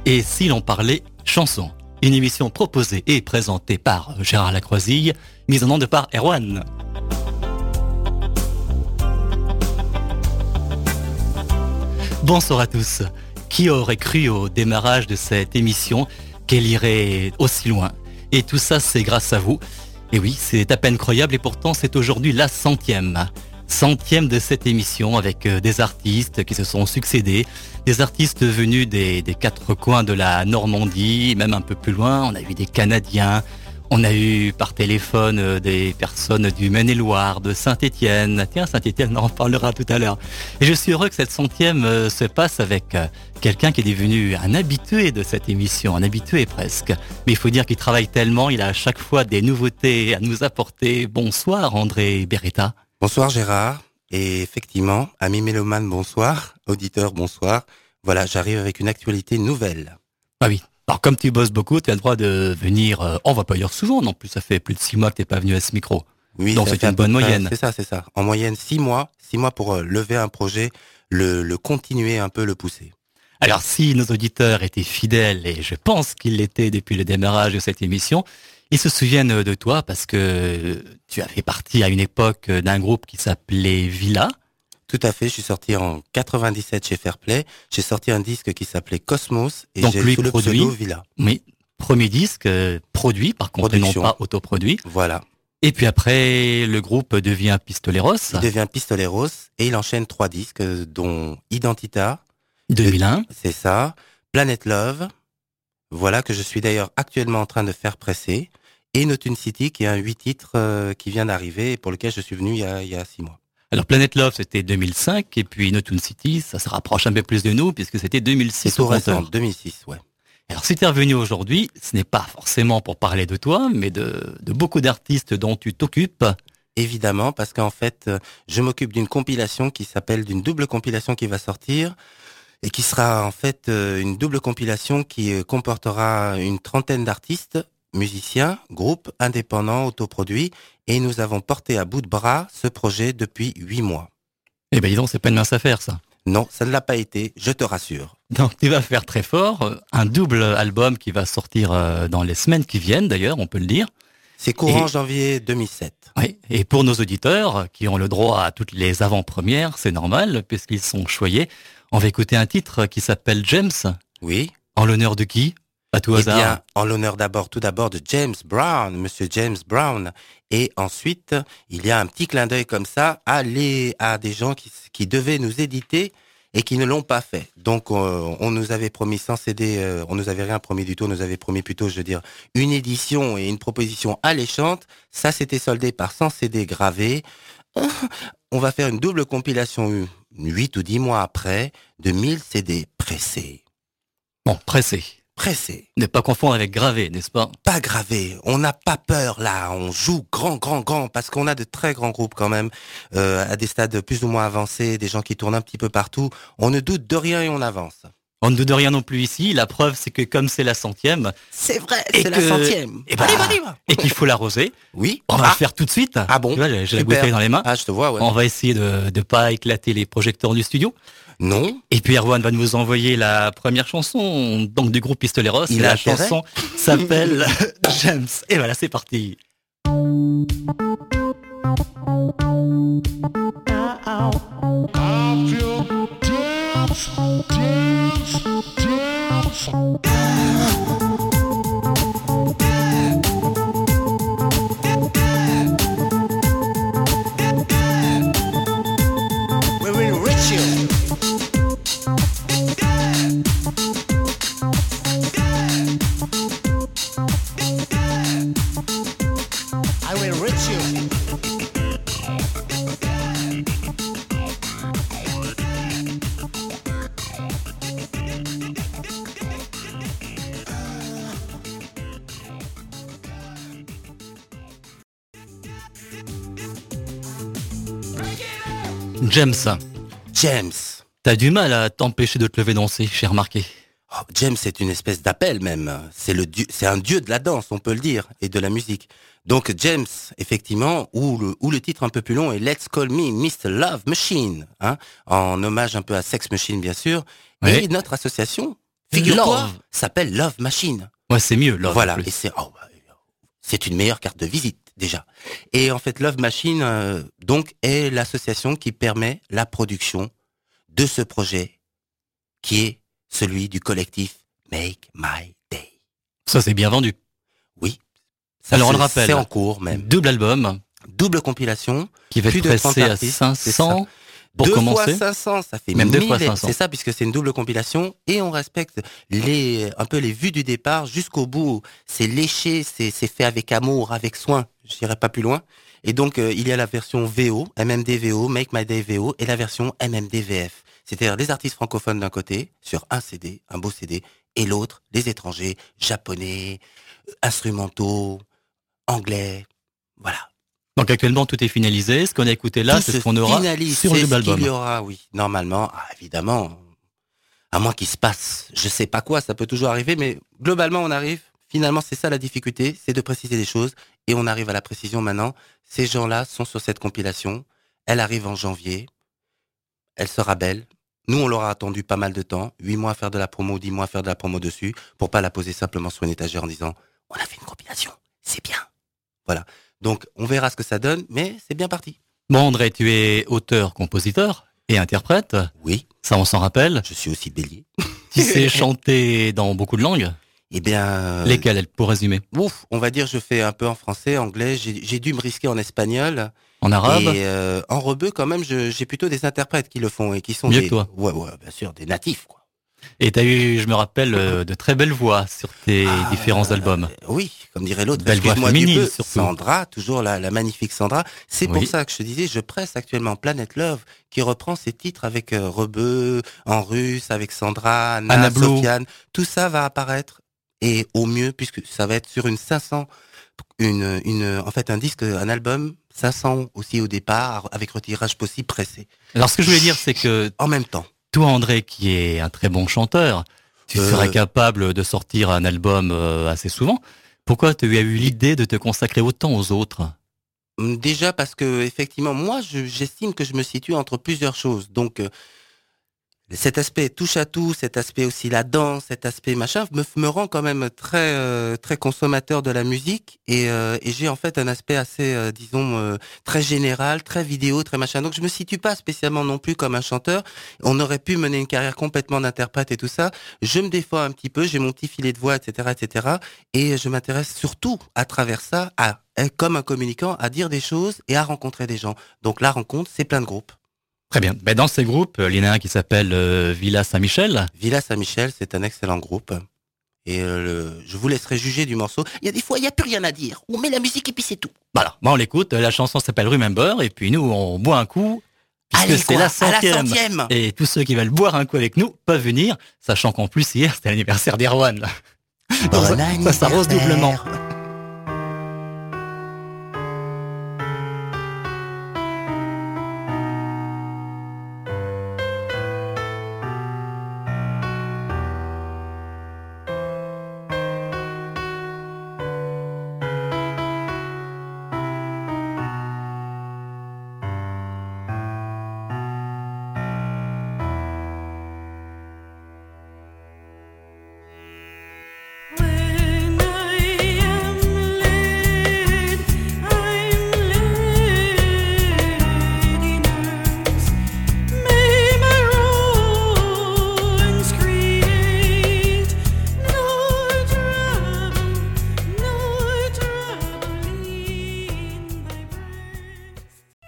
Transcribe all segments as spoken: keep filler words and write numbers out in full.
Et si l'on parlait chanson? Une émission proposée et présentée par Gérard Lacroisille, mise en onde par Erwan. Bonsoir à tous. Qui aurait cru au démarrage de cette émission qu'elle irait aussi loin? Et tout ça, c'est grâce à vous. Et oui, c'est à peine croyable et pourtant c'est aujourd'hui la centième. Centième de cette émission avec des artistes qui se sont succédés, des artistes venus des, des quatre coins de la Normandie, même un peu plus loin. On a eu des Canadiens, on a eu par téléphone des personnes du Maine-et-Loire, de Saint-Étienne. Tiens, Saint-Étienne, on en parlera tout à l'heure. Et je suis heureux que cette centième se passe avec quelqu'un qui est devenu un habitué de cette émission, un habitué presque. Mais il faut dire qu'il travaille tellement, il a à chaque fois des nouveautés à nous apporter. Bonsoir André Beretta. Bonsoir Gérard, et effectivement, amis mélomanes, bonsoir, auditeurs, bonsoir. Voilà, j'arrive avec une actualité nouvelle. Ah oui, alors comme tu bosses beaucoup, tu as le droit de venir, euh, on va pas dire souvent, non plus ça fait plus de six mois que tu n'es pas venu à ce micro. Oui, donc c'est une bonne près, moyenne. C'est ça, c'est ça. En moyenne six mois, six mois pour euh, lever un projet, le, le continuer un peu, le pousser. Alors si nos auditeurs étaient fidèles, et je pense qu'ils l'étaient depuis le démarrage de cette émission, ils se souviennent de toi parce que tu as fait partie à une époque d'un groupe qui s'appelait Villa. Tout à fait, je suis sorti en quatre-vingt-dix-sept chez Fairplay. J'ai sorti un disque qui s'appelait Cosmos et donc j'ai lui sous le produit, pseudo Villa. Oui, premier disque euh, produit, par contre Production. non pas autoproduit. Voilà. Et puis après, le groupe devient Pistoleros. Il devient Pistoleros et il enchaîne trois disques dont Identita. deux mille un. C'est ça. Planet Love. Voilà que je suis d'ailleurs actuellement en train de faire presser. Et Notune City, qui est un huit titres euh, qui vient d'arriver et pour lequel je suis venu il y a, il y a six mois. Alors Planet Love, c'était deux mille cinq, et puis Notune City, ça se rapproche un peu plus de nous, puisque c'était deux mille six. C'est tout récent, deux mille six, ouais. Alors si tu es revenu aujourd'hui, ce n'est pas forcément pour parler de toi, mais de, de beaucoup d'artistes dont tu t'occupes. Évidemment, parce qu'en fait, je m'occupe d'une compilation qui s'appelle, d'une double compilation qui va sortir, et qui sera en fait une double compilation qui comportera une trentaine d'artistes, musiciens, groupes, indépendants, autoproduits, et nous avons porté à bout de bras ce projet depuis huit mois. Eh ben dis donc, c'est pas une mince affaire ça. Non, ça ne l'a pas été, je te rassure. Donc tu vas faire très fort, un double album qui va sortir dans les semaines qui viennent d'ailleurs, on peut le dire. C'est courant et, janvier deux mille sept. Oui, et pour nos auditeurs qui ont le droit à toutes les avant-premières, c'est normal puisqu'ils sont choyés. On va écouter un titre qui s'appelle James. Oui. En l'honneur de qui? À tout hasard. Eh bien, en l'honneur d'abord, tout d'abord de James Brown, Monsieur James Brown. Et ensuite, il y a un petit clin d'œil comme ça à, les, à des gens qui, qui devaient nous éditer et qui ne l'ont pas fait. Donc, euh, on nous avait promis sans C D, euh, on nous avait rien promis du tout, on nous avait promis plutôt, je veux dire, une édition et une proposition alléchante. Ça, s'était soldé par cent C D gravés. On va faire une double compilation huit ou dix mois après de mille C D pressés. Bon, pressés. Pressé. Ne pas confondre avec gravé, n'est-ce pas? Pas gravé. On n'a pas peur là. On joue grand, grand, grand parce qu'on a de très grands groupes quand même euh, à des stades plus ou moins avancés, des gens qui tournent un petit peu partout. On ne doute de rien et on avance. On ne doute de rien non plus ici. La preuve, c'est que comme c'est la centième, c'est vrai, c'est que, la centième. Et, bah, allez, allez, et qu'il faut l'arroser. Oui. On va ah. le faire tout de suite. Ah bon? Tu vois, j'ai la bouteille dans les mains. Ah, je te vois. Ouais. On va essayer de ne pas éclater les projecteurs du studio. Non. Et puis Erwan va nous envoyer la première chanson donc du groupe Pistoleros. Il et la intérêt. chanson s'appelle James. Et voilà, c'est parti. James. James. T'as du mal à t'empêcher de te lever danser, j'ai remarqué. Oh, James, c'est une espèce d'appel même. C'est le dieu, c'est un dieu de la danse, on peut le dire, et de la musique. Donc James, effectivement, ou le, ou le titre un peu plus long est Let's Call Me mister Love Machine, hein, en hommage un peu à Sex Machine bien sûr. Oui. Et notre association Figure-toi, Love. s'appelle Love Machine. Ouais, c'est mieux, Love. Voilà, en plus. et c'est oh, bah, c'est une meilleure carte de visite déjà. Et en fait, Love Machine euh, donc est l'association qui permet la production de ce projet, qui est celui du collectif Make My Day. Ça, c'est bien vendu. Oui. Ça, Alors, on c'est- le rappelle. C'est en cours même. Double album Double compilation. qui va Plus être de trente pressé à artistes, c'est cinq cents pour deux commencer. fois cinq cents, ça fait Même deux mille. fois cinq cents. C'est ça, puisque c'est une double compilation et on respecte les, un peu les vues du départ jusqu'au bout. C'est léché, c'est, c'est fait avec amour, avec soin. Je n'irai pas plus loin. Et donc, euh, il y a la version V O, M M D V O, Make My Day V O, et la version M M D V F. C'est-à-dire les artistes francophones d'un côté, sur un C D, un beau C D, et l'autre, les étrangers, japonais, euh, instrumentaux, anglais, voilà. Donc actuellement, tout est finalisé. Ce qu'on a écouté là, Tout c'est se ce qu'on aura finalise, sur le c'est double ce qu'il album. y aura, oui. Normalement, ah, évidemment, à moins qu'il se passe, je sais pas quoi, ça peut toujours arriver, mais globalement, on arrive. Finalement, c'est ça la difficulté, c'est de préciser les choses, et on arrive à la précision maintenant. Ces gens-là sont sur cette compilation. Elle arrive en janvier. Elle sera belle. Nous, on l'aura attendu pas mal de temps, huit mois à faire de la promo, dix mois à faire de la promo dessus, pour pas la poser simplement sur une étagère en disant « On a fait une compilation, c'est bien ». Voilà. Donc, on verra ce que ça donne, mais c'est bien parti. Bon, André, tu es auteur, compositeur et interprète. Oui, Ça, on s'en rappelle. je suis aussi bélier. Tu sais chanter dans beaucoup de langues. Eh bien, euh, Lesquelles, pour résumer? ouf, on va dire je fais un peu en français, anglais, j'ai j'ai dû me risquer en espagnol. En arabe? Et euh, en rebeu, quand même, je- j'ai plutôt des interprètes qui le font et qui sont Mieux des... que toi. Ouais, ouais, bien sûr, des natifs, quoi. Et t'as eu, je me rappelle, euh, de très belles voix sur tes Ah, différents albums. euh, oui, comme dirait l'autre, Belle voix excuse-moi du féminine, peu, surtout. Sandra, toujours la, la magnifique Sandra. C'est pour Oui. ça que je te disais, je presse actuellement Planet Love, qui reprend ses titres avec euh, Rebeu, en russe, avec Sandra, Anna, Anna Blue. Sofiane. Tout ça va apparaître, et au mieux, puisque ça va être sur une cinq cents, une, une, en fait, un disque, un album, cinq cents aussi au départ, avec retirage possible pressé. Alors, ce que je voulais dire, c'est que En même temps. toi, André, qui est un très bon chanteur, tu Euh. serais capable de sortir un album euh, assez souvent. Pourquoi tu as eu l'idée de te consacrer autant aux autres? Déjà parce que effectivement, moi, je- j'estime que je me situe entre plusieurs choses. Donc, euh, cet aspect touche à tout, cet aspect aussi la danse, cet aspect machin, me, me rend quand même très euh, très consommateur de la musique et, euh, et j'ai en fait un aspect assez, euh, disons, euh, très général, très vidéo, très machin. Donc, je me situe pas spécialement non plus comme un chanteur. On aurait pu mener une carrière complètement d'interprète et tout ça. Je me défends un petit peu, j'ai mon petit filet de voix, et cetera, et cetera. Et je m'intéresse surtout à travers ça à comme un communicant, à dire des choses et à rencontrer des gens. Donc la rencontre, c'est plein de groupes. Très bien. Ben, dans ces groupes, il y en a un qui s'appelle euh, Villa Saint-Michel. Villa Saint-Michel, c'est un excellent groupe. Et euh, le, je vous laisserai juger du morceau. Il y a des fois, il n'y a plus rien à dire. On met la musique et puis c'est tout. Voilà. Ben, on l'écoute. La chanson s'appelle Remember. Et puis nous, on boit un coup. Puisque Allez, c'est quoi, la à la centième. centième. Et tous ceux qui veulent boire un coup avec nous peuvent venir. Sachant qu'en plus, hier, c'était l'anniversaire d'Erwan. là. Bon ça, ça s'arrose anniversaire. doublement. When I am late, I'm lady nurse. May my ruins create no trouble, no trouble in thy breast.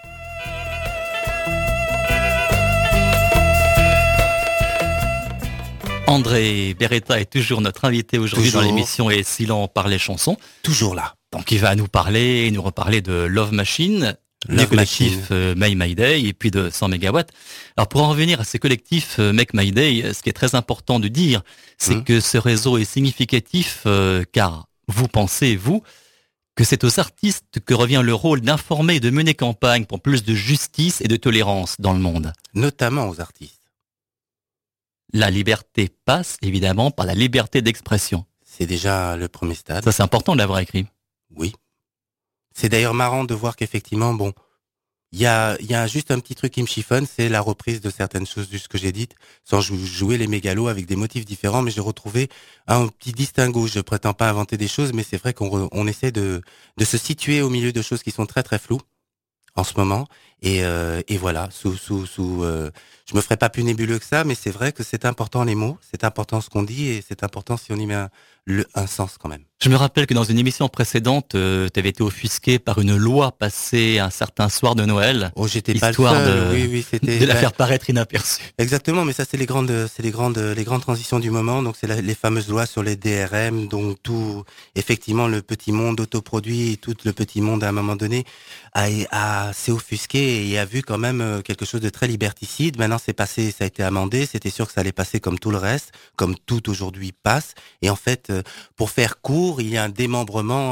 André Beretta est toujours notre invité aujourd'hui dans Toujours. l'émission Et si l'on parlait chansons. Toujours là. Donc il va nous parler et nous reparler de Love Machine, du Love collectif Machine. euh, Make My Day et puis de cent mégawatts. Alors pour en revenir à ce collectif euh, Make My Day, euh, ce qui est très important de dire, c'est Hum. que ce réseau est significatif euh, car vous pensez, vous, que c'est aux artistes que revient le rôle d'informer et de mener campagne pour plus de justice et de tolérance dans le monde. Notamment aux artistes. La liberté passe évidemment par la liberté d'expression. C'est déjà le premier stade. Ça c'est important de l'avoir écrit. Oui. C'est d'ailleurs marrant de voir qu'effectivement, bon, Il y a, il y a juste un petit truc qui me chiffonne, c'est la reprise de certaines choses de ce que j'ai dites, sans jou- jouer les mégalos avec des motifs différents, mais j'ai retrouvé un petit distinguo. Je prétends pas inventer des choses, mais c'est vrai qu'on re- on essaie de, de se situer au milieu de choses qui sont très très floues en ce moment. Et, euh, et voilà, sous, sous, sous, euh, je me ferai pas plus nébuleux que ça, mais c'est vrai que c'est important les mots, c'est important ce qu'on dit, et c'est important si on y met un, le, un sens quand même. Je me rappelle que dans une émission précédente, euh, tu avais été offusqué par une loi passée un certain soir de Noël, Oh, j'étais pas le histoire seul. de, Oui, oui, c'était de la bah, faire paraître inaperçue. exactement, mais ça c'est les grandes, c'est les grandes, les grandes transitions du moment. Donc c'est la- les fameuses lois sur les D R M, donc tout, effectivement, le petit monde autoproduit et tout le petit monde à un moment donné a, a s'est offusqué et a vu quand même euh, quelque chose de très liberticide. Maintenant c'est passé, ça a été amendé. C'était sûr que ça allait passer comme tout le reste, comme tout aujourd'hui passe. Et en fait, euh, pour faire court, il y a un démembrement.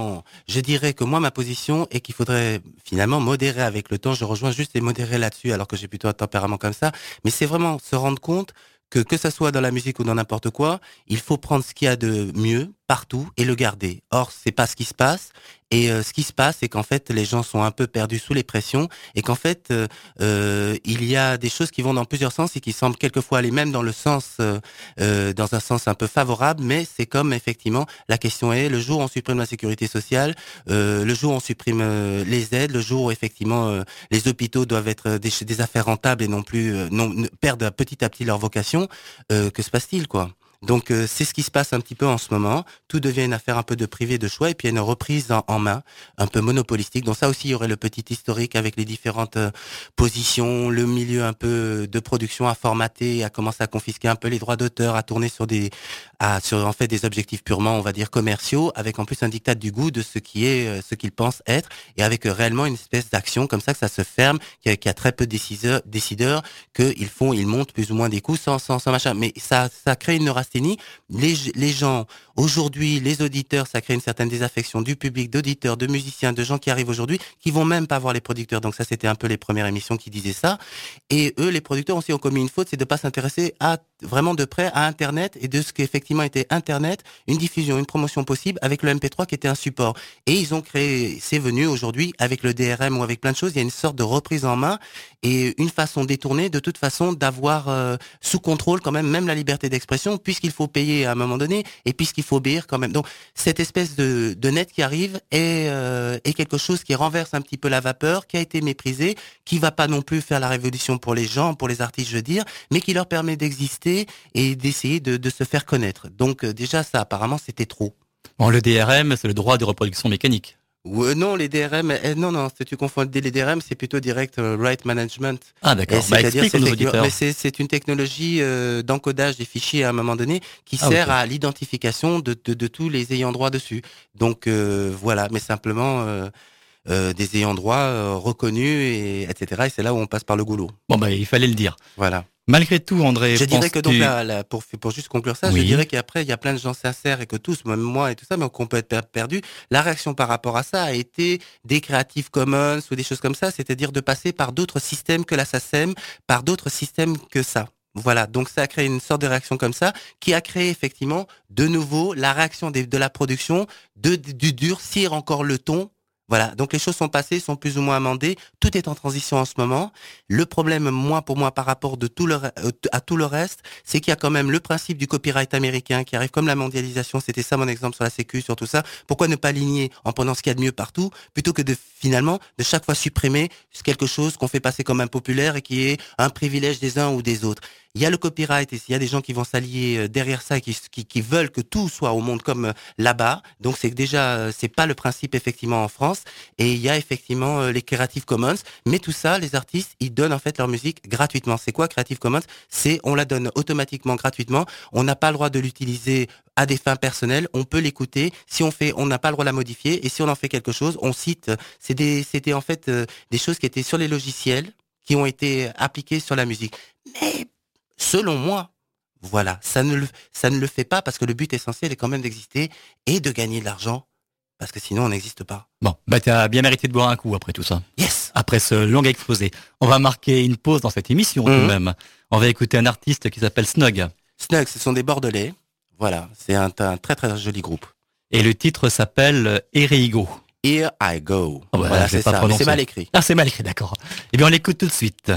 Je dirais que moi ma position est qu'il faudrait finalement modérer avec le temps. Je rejoins juste les modérer là-dessus, alors que j'ai plutôt un tempérament comme ça. Mais c'est vraiment se rendre compte que que ça soit dans la musique ou dans n'importe quoi, il faut prendre ce qu'il y a de mieux partout et le garder. Or, c'est pas ce qui se passe. Et euh, ce qui se passe, c'est qu'en fait, les gens sont un peu perdus sous les pressions et qu'en fait, euh, euh, il y a des choses qui vont dans plusieurs sens et qui semblent quelquefois aller même dans le sens, euh, euh, dans un sens un peu favorable. Mais c'est comme effectivement, la question est, le jour où on supprime la sécurité sociale, euh, le jour où on supprime euh, les aides, le jour où effectivement euh, les hôpitaux doivent être des, des affaires rentables et non plus euh, non ne- perdent petit à petit leur vocation, euh, que se passe-t-il quoi? Donc euh, c'est ce qui se passe un petit peu en ce moment. Tout devient une affaire un peu de privé, de choix, et puis il y a une reprise en, en main, un peu monopolistique. Donc ça aussi, il y aurait le petit historique avec les différentes euh, positions, le milieu un peu de production à formater, à commencer à confisquer un peu les droits d'auteur, à tourner sur des, à sur en fait des objectifs purement, on va dire commerciaux, avec en plus un diktat du goût de ce qui est, euh, ce qu'ils pensent être, et avec euh, réellement une espèce d'action comme ça que ça se ferme, qu'il y a, qu'il y a très peu de décideurs, décideurs qu'ils font, ils montent plus ou moins des coups sans, sans, sans machin. Mais ça, ça crée une neurasthénie. Les, les gens, aujourd'hui, les auditeurs, ça crée une certaine désaffection du public, d'auditeurs, de musiciens, de gens qui arrivent aujourd'hui, qui vont même pas voir les producteurs. Donc ça, c'était un peu les premières émissions qui disaient ça. Et eux, les producteurs aussi ont commis une faute, c'est de pas s'intéresser à, vraiment de près à Internet et de ce qu'effectivement était Internet, une diffusion, une promotion possible avec le M P trois qui était un support. Et ils ont créé, c'est venu aujourd'hui avec le D R M ou avec plein de choses, il y a une sorte de reprise en main et une façon détournée de toute façon d'avoir euh, sous contrôle quand même même la liberté d'expression puisqu'il faut payer à un moment donné et puisqu'il faut obéir quand même. Donc cette espèce de, de net qui arrive est, euh, est quelque chose qui renverse un petit peu la vapeur, qui a été méprisé, qui va pas non plus faire la révolution pour les gens, pour les artistes je veux dire, mais qui leur permet d'exister et d'essayer de, de se faire connaître. Donc euh, déjà ça apparemment c'était trop. Bon, le D R M, c'est le droit de reproduction mécanique. Ou euh, non, les D R M, euh, non, non, si tu confonds les D R M, c'est plutôt direct euh, right management. Ah Et d'accord, bah c'est-à-dire, explique c'est aux effectivement- auditeurs. mais c'est c'est une technologie euh, d'encodage des fichiers à un moment donné qui Ah, sert ok. à l'identification de, de, de tous les ayants droit dessus. Donc euh, voilà, mais simplement euh, euh, des ayants droit euh, reconnus et etc. Et c'est là où on passe par le goulot. Bon bah il fallait le dire. Voilà. Malgré tout, André, Je dirais que donc penses-tu- là, là, pour pour juste conclure ça, Oui. je dirais qu'après il y a plein de gens sincères et que tous, même moi et tout ça, mais qu'on peut être per- perdu. La réaction par rapport à ça a été des Creative Commons ou des choses comme ça, c'est-à-dire de passer par d'autres systèmes que la SACEM, par d'autres systèmes que ça. Voilà, donc ça a créé une sorte de réaction comme ça, qui a créé effectivement de nouveau la réaction des- de la production, de, du durcir encore le ton. Voilà, donc les choses sont passées, sont plus ou moins amendées, tout est en transition en ce moment. Le problème, moi, pour moi, par rapport de tout le, re- euh, à tout le reste, c'est qu'il y a quand même le principe du copyright américain qui arrive comme la mondialisation, c'était ça mon exemple sur la sécu, sur tout ça. Pourquoi ne pas aligner en prenant ce qu'il y a de mieux partout, plutôt que de finalement, de chaque fois supprimer quelque chose qu'on fait passer comme impopulaire et qui est un privilège des uns ou des autres. Il y a le copyright et s'il y a des gens qui vont s'allier euh, derrière ça et qui, qui, qui veulent que tout soit au monde comme euh, là-bas. Donc c'est que déjà, euh, c'est pas le principe effectivement en France. Et il y a effectivement euh, les Creative Commons. Mais tout ça, les artistes, ils donnent en fait leur musique gratuitement. C'est quoi Creative Commons? C'est on la donne automatiquement gratuitement. On n'a pas le droit de l'utiliser à des fins personnelles. On peut l'écouter. Si on fait, on n'a pas le droit de la modifier. Et si on en fait quelque chose, on cite. C'est des, c'était en fait euh, des choses qui étaient sur les logiciels qui ont été appliquées sur la musique. Mais selon moi, voilà, ça ne le, ça ne le fait pas parce que le but essentiel est quand même d'exister et de gagner de l'argent parce que sinon on n'existe pas. Bon, bah t'as bien mérité de boire un coup après tout ça. Yes. Après ce long exposé. On va marquer une pause dans cette émission tout de Mhm. même. On va écouter un artiste qui s'appelle Snug. Snug, ce sont des Bordelais. Voilà, c'est un, un très très joli groupe. Et le titre s'appelle Erigo. Here I Go. Ah bah, voilà, je vais c'est pas ça. Mais prononcer. c'est mal écrit. Ah, c'est mal écrit, d'accord. Eh bien, on l'écoute tout de suite.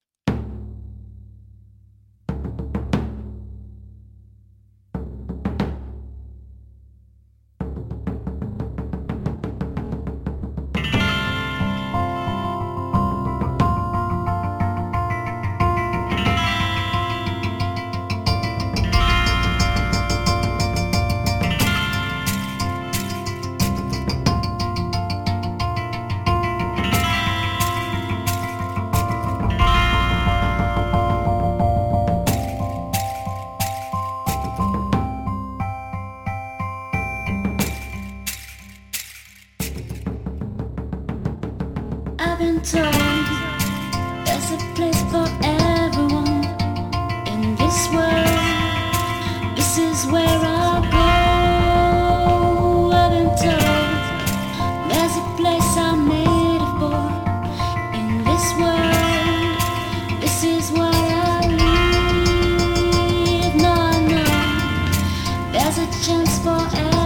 I've been told there's a place for everyone in this world. This is where I go. I've been told there's a place I'm made for in this world. This is what I live. No, I know there's a chance for everyone.